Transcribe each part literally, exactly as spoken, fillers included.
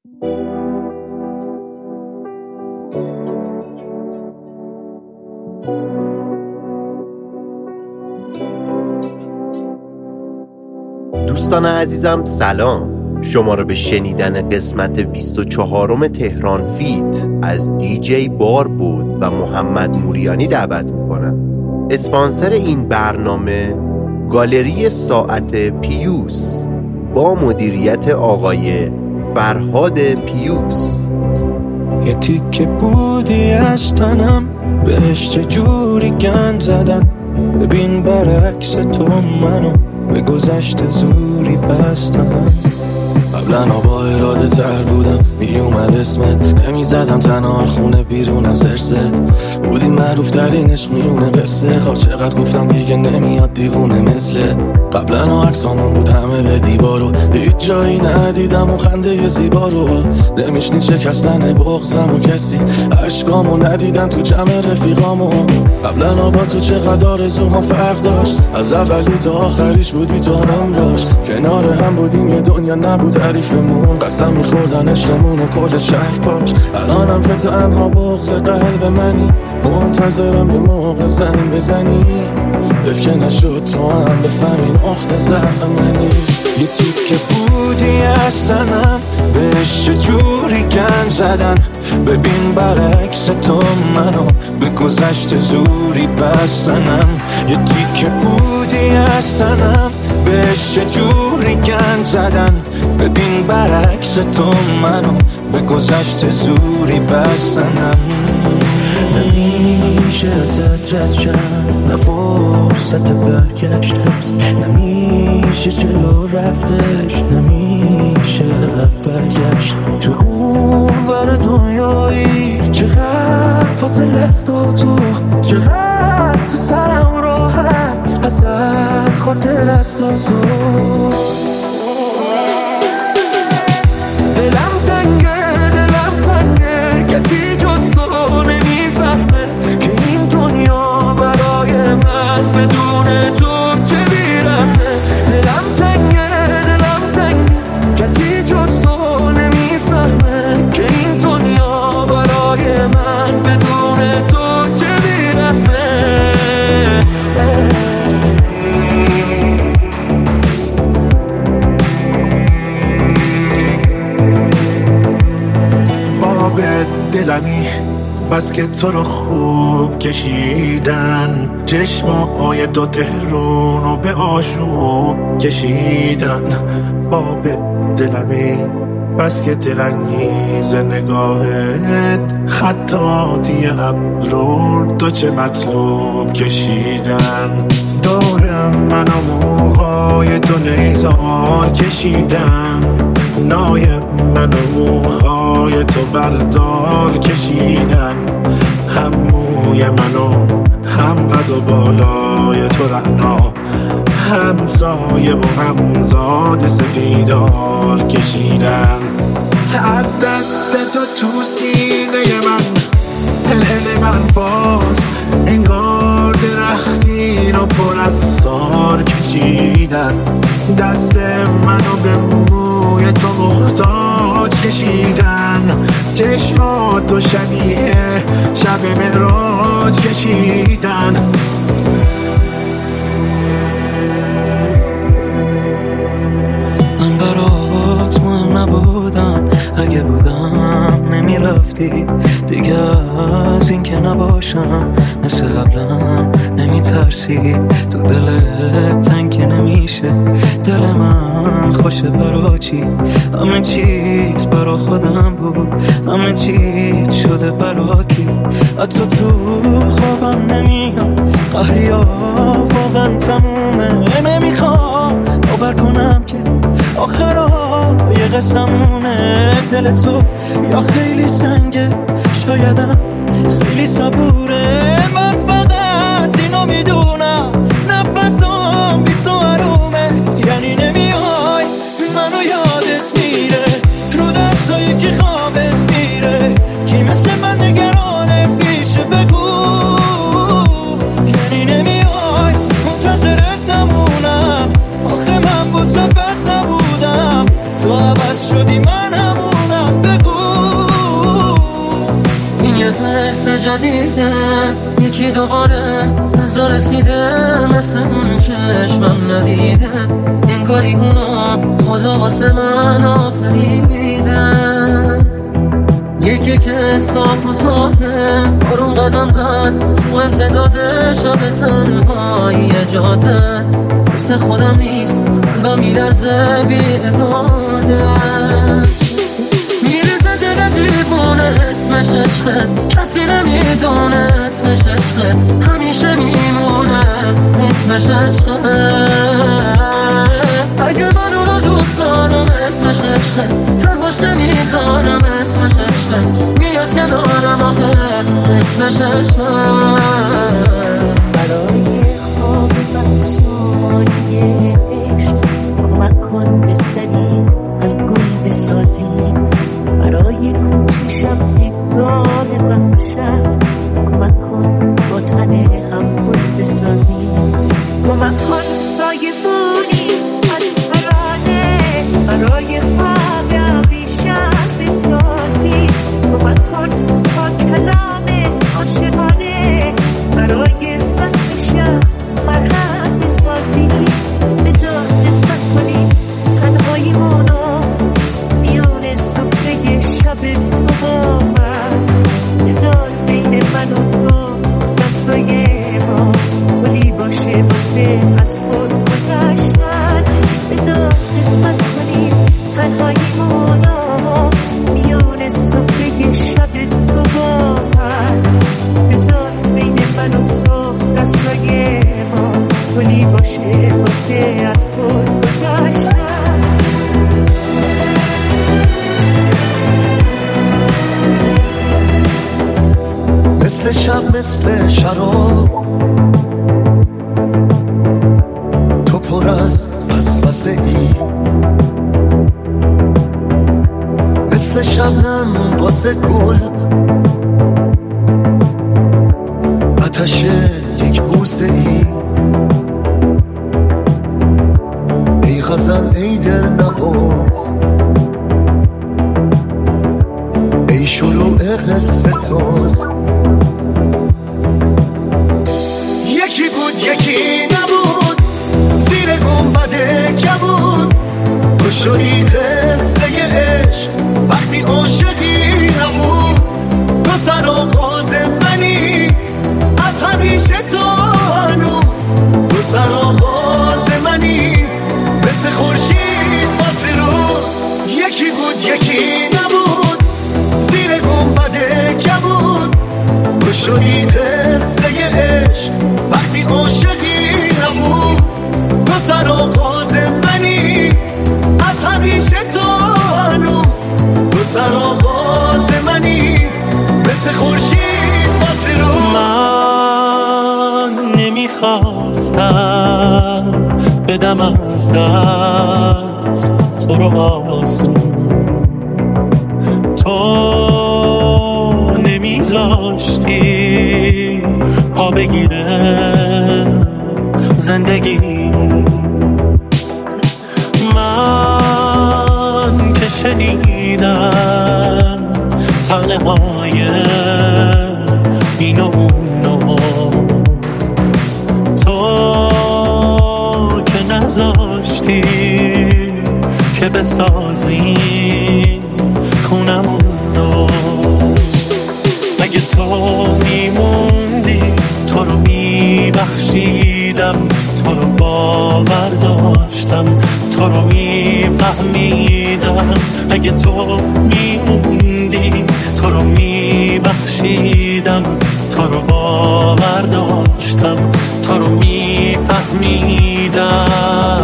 دوستان عزیزم سلام، شما رو به شنیدن قسمت بیست و چهارم تهران فیت از دیجی بار بود و محمد موریانی دعوت میکنم. اسپانسر این برنامه گالری ساعت پیوس با مدیریت آقای فرهاد پیوس. یه تیکه بودی از تنم بهش چجوری گند زدن، ببین برعکس تو منو به گذشت زوری بستم. قبلا با اراده تر بودم، می اومد اسمت نمی زدم تنها خونه بیرون از ارست. بودی معروف ترین عشق میونه قصه ها، چقدر گفتم دیگه نمیاد دیوونه مثله. قبلا و عکسامون بود همه به دیوارو، هیچ جایی ندیدم و خنده زیبا رو. نمیشنی شکستن بغضم و کسی عشقامو ندیدن تو جمع رفیقامو. قبلا با تو چقدر آرزوها فرق داشت، از اولی تا آخریش بودی تو همراش. کنار هم بودیم یه دنیا نبود تعریفمون، قسم میخوردن عشقمون و کل شهر پاش. الانم که تنها بغض قلب منی، منتظرم یه موقع زنگ بزنی. بفکه نشد تو هم بفهمین اخت ضعف منی. یه تیکه بودی از تنم بهش چجوری گند زدن، ببین برعکس تو منو به گذشت زوری بستنم. یه تیکه بودی از تنم بهش چجوری گند زدن، ببین برعکس تو منو به گذشت زوری بستنم. نمیشه ازت رد شم، نه فرصت برگشت هست، نمیشه جلو رفتش، نمیشه برگشت. تو اون ور دنیایی چقدر فاصله است و تو چقدر تو سرم راحت ازت خاطر است و زود. دلم تنگه دلم تنگه کسی جز تو نمیفهمه که این دنیا برای من بدون تو چه بیرمه. دلم تنگه دلم تنگه کسی جز تو نمیفهمه که این دنیا برای من بدون تو چه بیرمه. دلمی بس که تو رو خوب کشیدن، چشمای دو تهرون رو به آشوب کشیدن. باب دلمی بس که دلانگیز نگاهت، خطاطی ابرو تو چه مطلوب کشیدن. دور من و موهای تو نیزار کشیدن، نای من و موهای تو بردار کشیدن. هم موی منو هم قد و بالای تو رعنا، هم سایه و هم زاد سپیدار کشیدن. از دست تو تو سینه من هل من باز انگار درختی رو پر از سار کشیدن. دست منو به موی تو محتاج کشیدن، چشماتو شبیه شب معراج کشیدن. من برات مهم نبودم، اگه بودم نمیرفتی دیگه از این که نباشم. مثل قبلم نمیترسی، تو دلت تنگ نمیشه. دل من خوشه برا چی؟ همه چیز برا خودم بود، همه چیز شده برا کی؟ حتی تو خوابم نمیام، قهریا واقعا تمومه. نمیخوام باور کنم که آخرها یه قسمونه. دل تو یا خیلی سنگه، شایدم خیلی صبوره. من فقط اینو میدونم، نفسم بی تو آرومه. یعنی نمیای منو یادت میره، رو دستایی که خوابت میره. کی مثل من نگرانه پیشه بگو. یعنی نمیای منتظرت نمونم، آخه من با سبت نبودم. تو عوض شدی من همونم. ندیدم یکی دوباره از را رسیده مثل اون چشمم ندیدم انگاری اونا خدا واسه من آفریدن یکی که صاف و ساده برون قدم زد تو امتداد شب تنهایی جاده مثل خودم نیست قلبم میلرزه بی اراده میرزه دل دیوونه اسمش عشقه کسی نمیدونه اسمش عشقه همیشه میمونه اسمش عشقه اگه من اونو دوست دارم اسمش عشقه تنهاش نمیذارم اسمش عشقه میاد کنارم آخه اسمش عشقه برای خواب مسئولی عشق کمک کن بستنی از گل بسازی برای کوچه شب هنگام وحشت کمک کن با تن هم گل بسازی کمک کن سایه بونی از ترانه برای خواب بیشتر بسازی کمک کن با کلام عاشقانه برای سخت شب فرحت بسازی بذار نسبت کنی تنهاییمونو میون سفره شب تو با من بذار بین من و تو دستای ما گلی باشه واسه از خود گذشتن بذار نسبت کنی تنهاییمونو میون سفره شب تو با من بذار بین من و تو دستای ما گلی باشه واسه از خود گذشتن مثل شب مثل شراب تو پر از وسوسه ای مثل شبنم واسه گل آتش یک بوسه ای ای غزل ای دل نواز ای شروع قصه ساز یکی بود یکی نبود زیر گنبد کبود تو شدی قصه عشق وقتی عاشقی نبود تو سر آغاز منی از همیشه تو هنوز تو سر آغاز منی مثل خورشید واسه رو یکی بود یکی نبود زیر گنبد کبود تو شدی قصه عشق وقتی عاشقی نبود تو سر آغاز منی از همیشه تو هنوز تو سر آغاز منی مثل خورشید واسه رو من نمیخواستم بدم از دست تو رو آسون تو نمیذاشتی پا بگیره زندگی من که شنیدم تنهای این و اونو تو که نذاشتی که بسازی خونمونو اگه تو میموندی تو رو میبخشیدم تو رو باور داشتم تو رو میفهمیدم اگه تو میموندی تو رو میبخشیدم تو رو باور داشتم تو رو میفهمیدم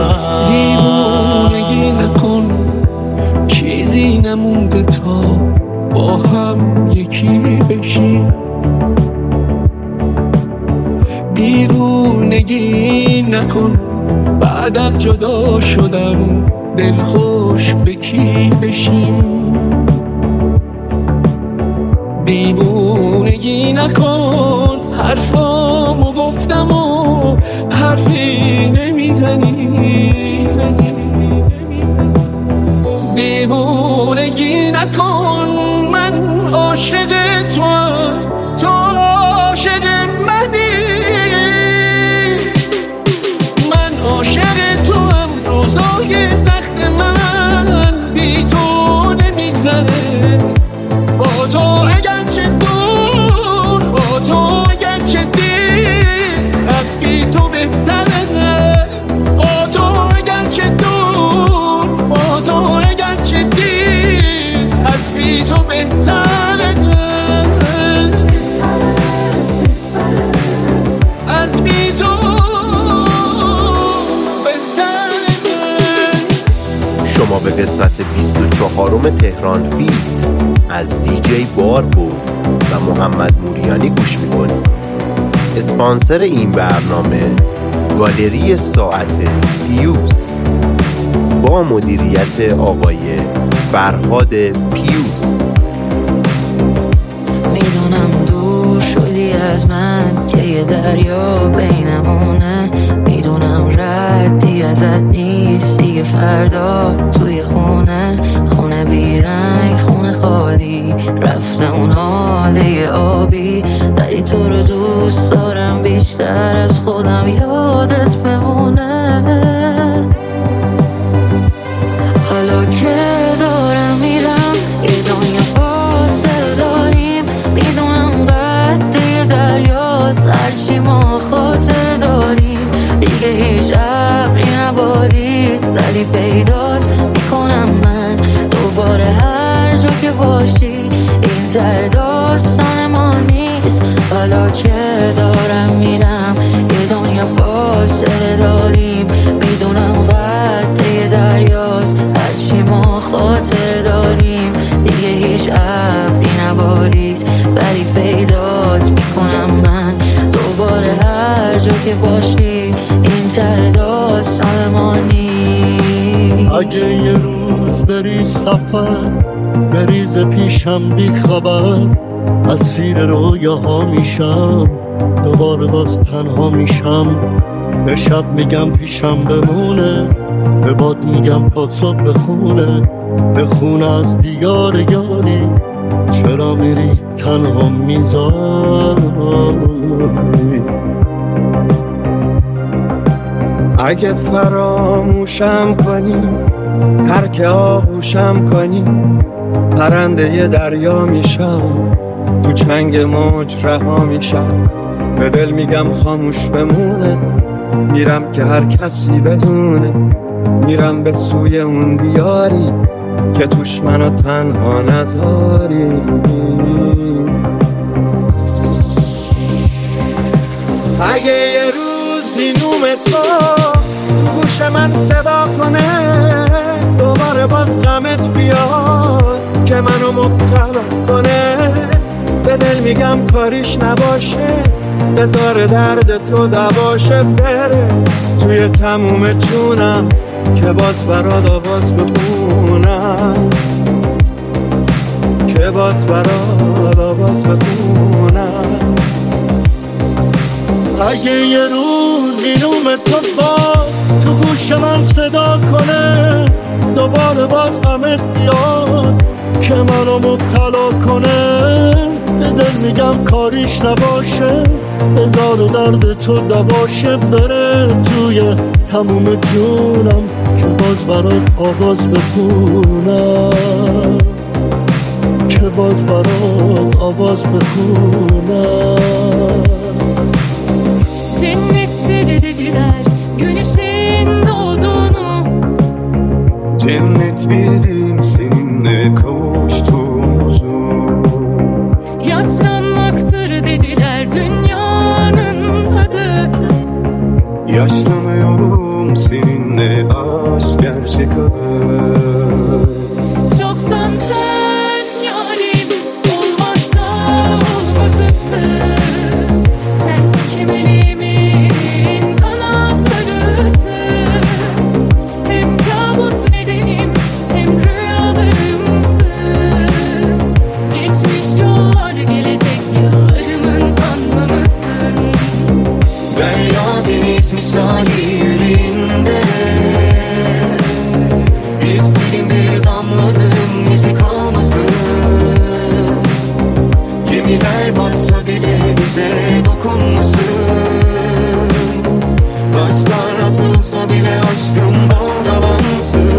دیوونگی نکن چیزی نمونده تا با هم یکی بشیم دیوونگی نکن بعد از جدا شدم دلخوش به کی بشیم دیوونگی نکن حرفامو گفتم و حرفی نمیزنی دیوونگی نکن من عاشق تو تو تهران فیت از دیجی بار بود و محمد موریانی گوش میکنیم. اسپانسر این برنامه گالری ساعت پیوس با مدیریت آقای فرهاد پیوس. میدونم دور شدی از من که یه دریا بینمونه، میدونم ردی ازت نیست دیگه فردا توی خونه، خونه بیرنگ خونه خالی رفته اون حاله آبی، ولی تو رو دوست دارم بیشتر از خودم یادت بمونه. حالا که دارم میرم یه دنیا فاصله داریم، میدونم قد یه دریاست هرچی ما خاطر داریم، دیگه هیچ ابری نبارید ولی پیدات میکنم من دوباره هر جا که باشی، این ته داستان ما نیست. حالا که دارم میرم یه دنیا فاصله داریم، میدونم قد یه دریاست هرچی ما خاطر داریم، دیگه هیچ ابری نبارید ولی پیدات میکنم من دوباره هر جا که باشی، این ته داستان ما نیست. اگه یه روز بری سفر بریز پیشم بی خبر، اسیر رویاها میشم دوباره باز تنها میشم، به شب میگم پیشم بمونه، به باد میگم پاسو بخونه، بخونه از دیار یاری، چرا میری تنها میذاری. اگه فراموشم کنی ترک آغوشم کنی، پرنده ی دریا میشم تو چنگ موج رها میشم، به دل میگم خاموش بمونه، میرم که هر کسی بدونه، میرم به سوی اون دیاری که توش منو تنها نذاری. اگه یه روز هینوم تو گوش من صدا کنه، دوباره باز غمت بیاد که منو مبتلا کنه، به دل میگم کاریش نباشه، بذار درد تو دواشه، بره توی تموم جونم که باز برات آواز بخونم، که باز برات آواز بخونم. اگه یه روز اینوم تو باز تو گوش من صدا کنه، دوباره باز غمت بیاد که منو مبتلا کنه، به دل میگم کاریش نباشه، بذار درد تو دواشه، بره توی تموم جونم که باز برات آواز بخونم، که باز برات آواز بخونم. Cennette dediler güneşin doğduğunu, cennet bildim seninle kavuştuğumuzu, yaşlanmaktır dediler dünyanın tadı, yaşlanıyorum seninle aşk gerçek adı. çoktan sen yarim olmazsa olmazımsın, sen kemerimin kanatlarısın, hem kabus bedenim hem rüyalarımsın, geçmiş yollar gelecek yarımın anlamısın. Derya deniz misali yüreğimde, İsterim bir damladım izi kalmasın, gemiler batsa bile bize dokunmasın, taşlar atılsa bile aşkım bağlamansın.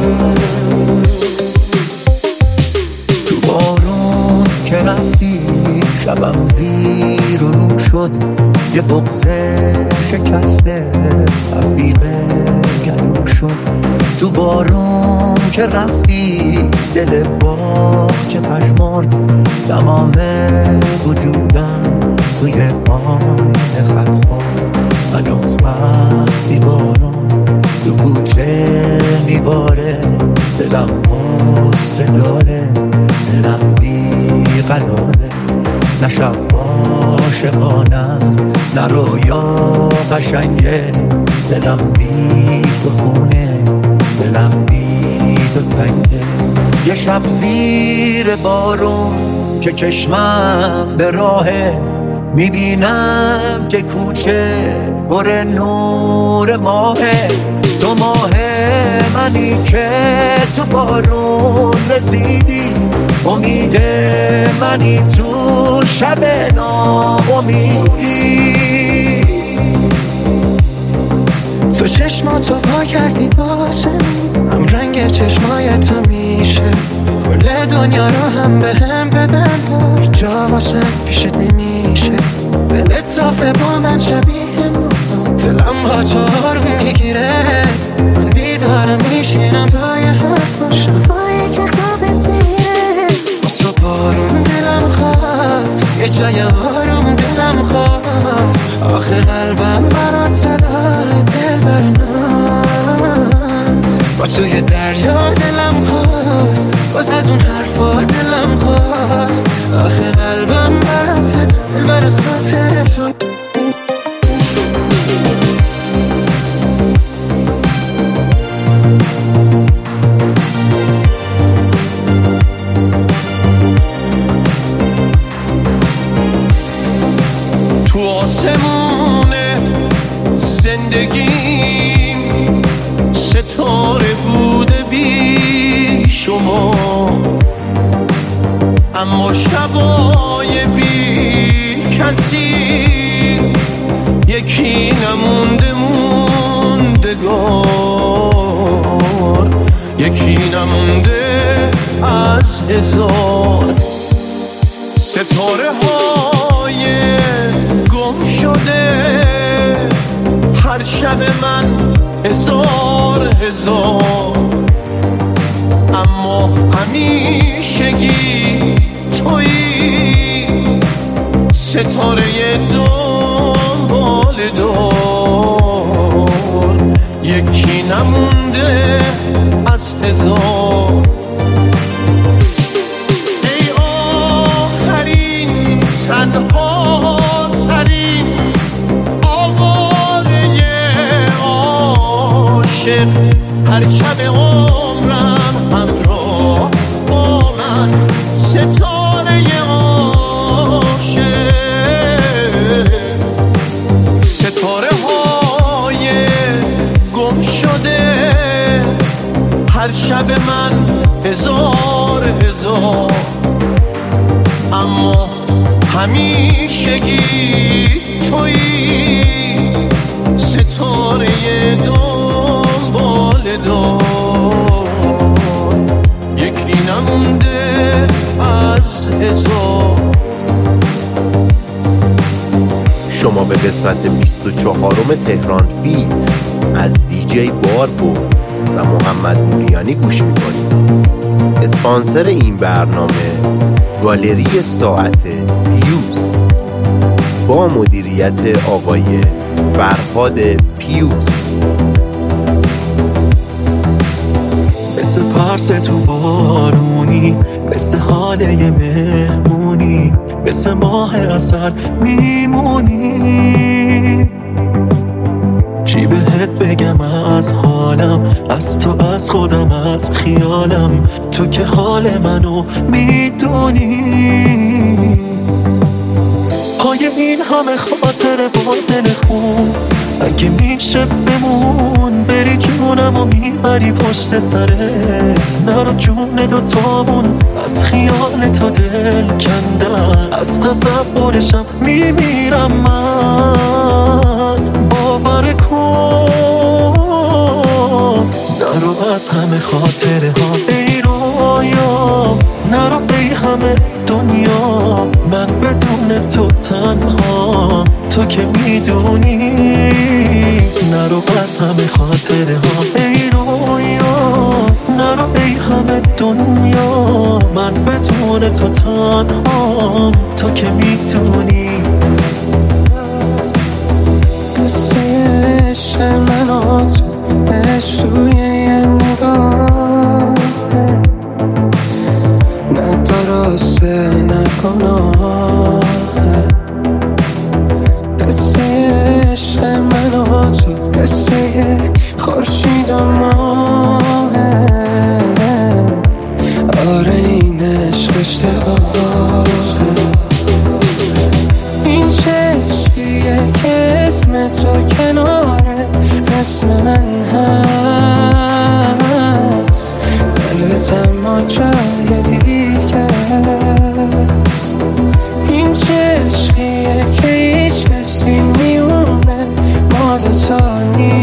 تو بارون که رفتی شبم زیر و رو شد، یه بغض شکسته رفیقه گلو شد. تو بارون که رفتی دل باغ چه پشمرد، تمام وجودم توی آن خط خورد. هنوز وقتی بارون تو کوچه میباره، دلم غصه داره، دلم بی قراره، نه شب عاشقانه است نه رویا قشنگه، دلم بی تو خونه، دلم بی تو تنگه. یه شب زیر بارون که چشمم به راهه، میبینم که کوچه پر نور ماهه، تو ماه منی که تو بارون رسیدی، امید منی تو شب ناامیدی. تو چشماتو پا کردی باشه، هم رنگ چشمای تو میشه، کل دنیا رو هم به هم بدن بار، جا واسه پیشت نمیشه. دلت صافه با من شبیه مونا، دلم با تو آروم میگیره، من بیدارم میشینم پای حرفا، شبایی که خوابت میره. با تو بارون دلم خواست، یه جای آروم دلم خواست، آخه قلبم برات صدای دل برناست. با توی دریا دلم خواست، باز از اون حرفا دلم خواست، آخه قلبم برات دل بر خاطر تو. تو آسمون زندگیم ستاره بوده بی شما، اما شبای بی کسی یکی نمونده موندگار، یکی نمونده از هزار. ستاره های گم شده هر شب من هزار هزار، اما همیشگی تویی ستاره دنبال دار، یکی نمونده از هزار. ای آخرین تنها ترین آواره عاشق، هر شب عمرم همراه با من ستاره عاشق. ستاره های گم شده هر شب من هزار هزار، اما همیشگی تویی ستاره دنبال دار، یکی نمونده از هزار. شما به قسمت بیست و چهارم تهران فیت از دیجی باربود و محمد موریانی گوش میکنید. اسپانسر این برنامه گالری ساعت پیوس با مدیریت آقای فرهاد پیوس. مثل پارس تو بارونی، مثل حاله یه مهمونی، مثل ماه اصل میمونی. چی بهت بگم از حالم، از تو از خودم از خیالم، تو که حال منو میدونی. پای این همه خاطر با دل خون، اگه میشه بمون بری جونم و میبری پشت سرت، نرو جون دوتامون از خیال تو دل کندن، از تصورشم میمیرم من. باور کن نرو از همه خاطره ها ای رویا، نرو ای همه دنیا، من بدون تو تنها، تو که میدونی. نرو از همه خاطره ها ای رویا، نرو ای همه دنیا، من بدون تو تنها، تو که میدونی. قصه عشق من و تو بهش توی یه نگاه نداره قصه نگناه قصه عشق من و تو قصه خورشید و ماهه آره این عشق اشتباهه این چشمیه که اسم تو کناره اسم من هست قلبتم ما جای دیگه این چشمیه که هیچ کسی میونه ما دوتا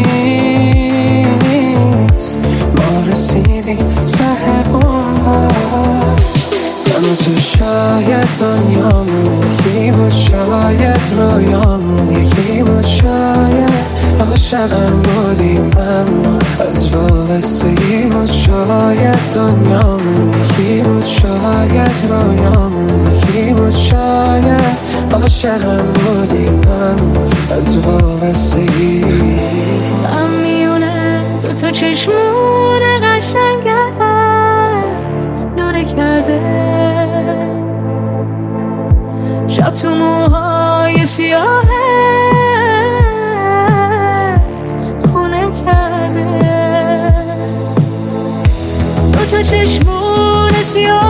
نیست ما رسیدیم ته بومبست اما تو شاید دنیامون یکی بود شاید رویامون یکی بود شاید عاشقم بودیم اما از وابستگی بود شاید دنیامون یکی بود شاید رویامون یکی بود شاید عاشقم بودیم اما از وابستگی غم میونه دو تا چشمون قشنگت نوره کرده شب تو موهای سیاهت خونه کرده دو تا چشمون سیاه